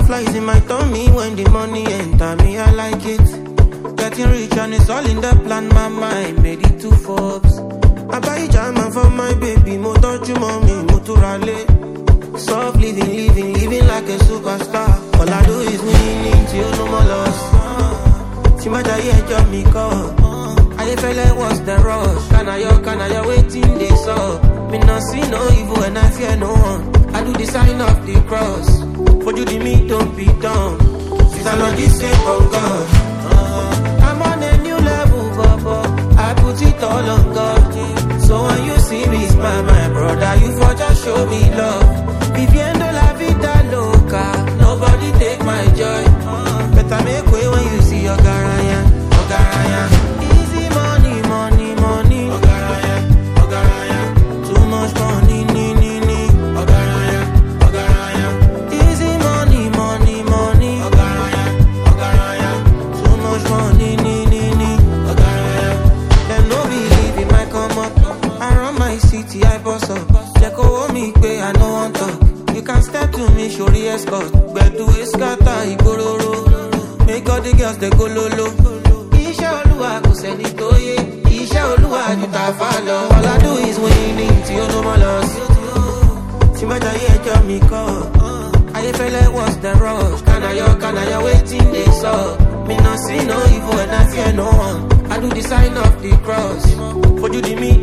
Butterflies in my tummy when the money enter me, I like it. Getting rich and it's all in the plan, my mind made it to Forbes. I buy jam for my baby, mo touch you mommy, mo to rally. Soft living like a superstar. All I do is winning till no more loss. See my day, job me call. I feel like what's the rush? Can I waiting this up? Me not see no evil and I fear no one. I do the sign of the cross. For you the me don't be done. Since I'm on this same of God. I'm on a new level, Baba. I put it all on God. So when you see me smile, my brother, you for just show me love. Viviendo la vida loca, nobody take my joy. Better make way when you see your Ogaraya. Easy money, money, money. Ogaraya. Too much money, Ogaraya. Easy money, money, money. Ogaraya. Too much money, Ogaraya. Them no believe in my come up. I run my city, I boss up. They go me pay, I no want talk. You can step to me, show the escort. But to escata, igororo. Make all the girls they go lolo. Isha Oluwa go send it to ye. Isha Oluwa you ta follow. All I do is winning till no more loss. See my day, job me call. I feel like what's the rush? Can I waiting this up? Me not see no evil and I fear no one. I do the sign of the cross. For you the me